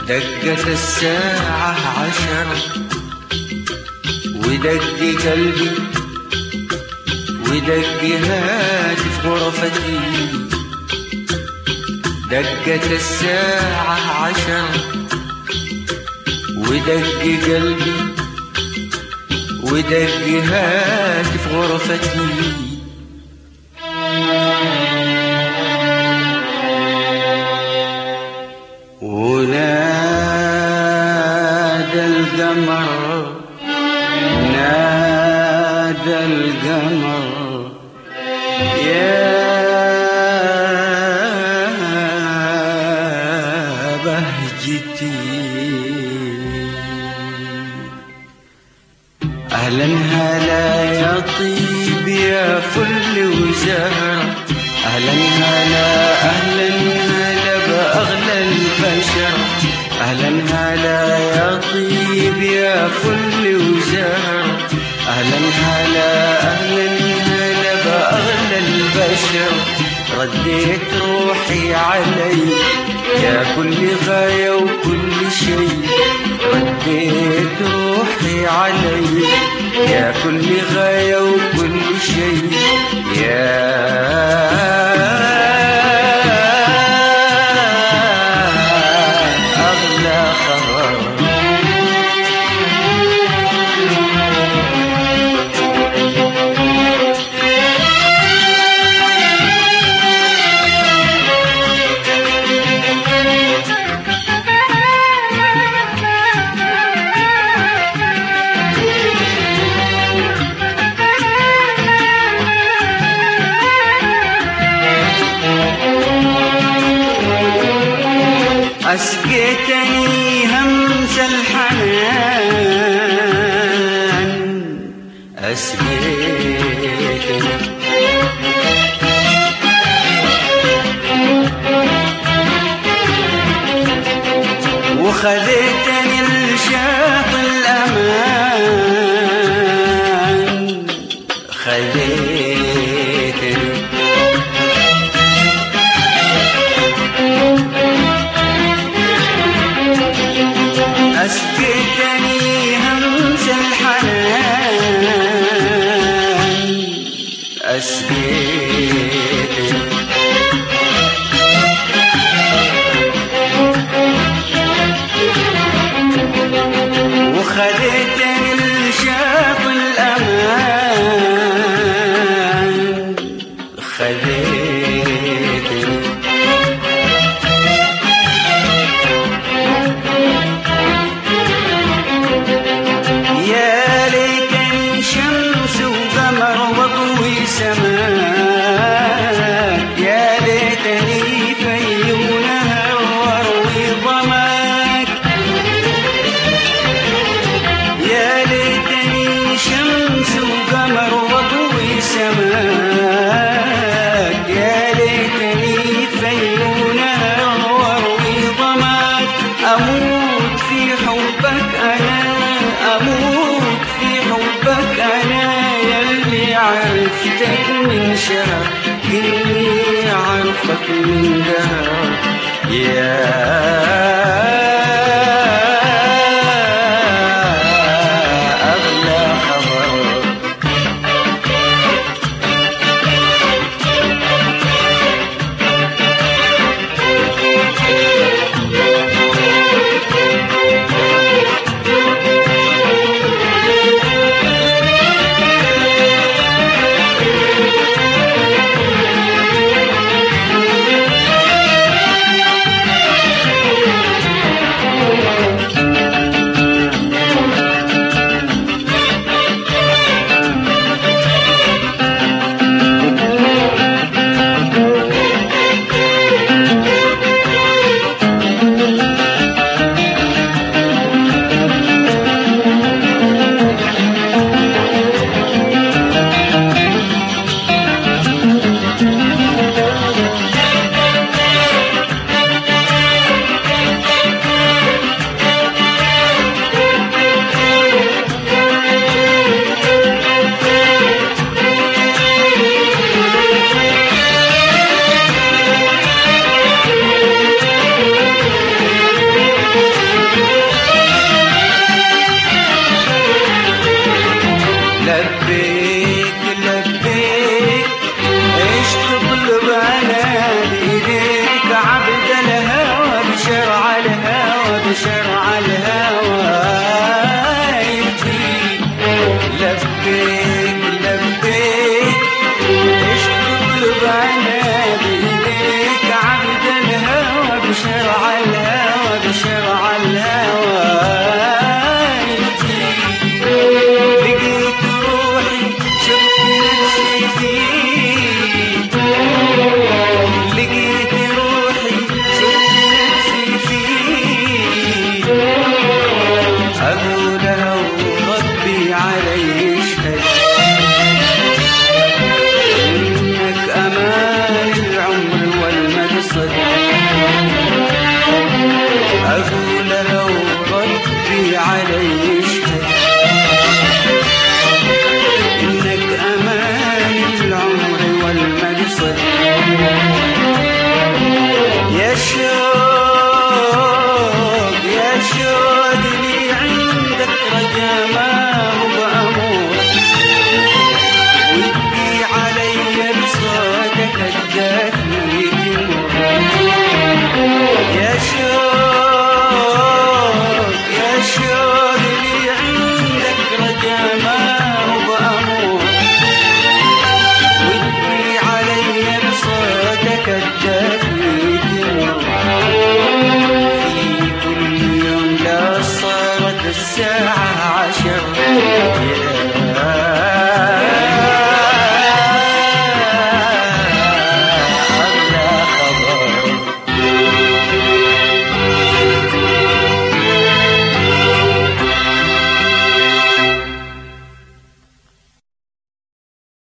دقت الساعة 10 ودق قلبي ودق هاتف غرفتي. دقت الساعة 10 ودق قلبي ودق هاتف غرفتي. ونادى القمر نادى القمر يا بهجتي. أهلا هلا يا طيب يا فل وزهر. أهلا هلا أهلا هلا بأغلى البشر. أهلا هلا يا طيب يا فل وزهر. أهلا هلا أهلا هلا بأغلى البشر. رديت روحي علي يا كل غاية وكل شيء. رديت روحي علي يا كل غاية وكل شيء يا أغلى خبر. أسقيتني همس الحنان أسقيتني وخذيتني لشاط الأمان خذيتني أسقيتني همس الحنان أسقيتني وخذيتني لشاط الأمان خذيتني يا ليتني شمس وقمر وضوي سماء. يا ليتني في ونهر واروي ضماك. يا ليتني شمس وقمر وضوي سماك. يا ليتني في ونهر واروي ضماك. أموت في حبك أنا أموت في حبك أنا يلي عرفتك من شهر إني عرفك من دهر يا أغلى خبر. شوق يا شوق لي عندك رجا ما هو بأمور ودي علي بصوتك الدافي تمر يا شوق يا شوق لي عندك رجا ما هو بأمور ودي علي بصوتك الدافي تمر في كل يوم لا صارت الساعة 10 يا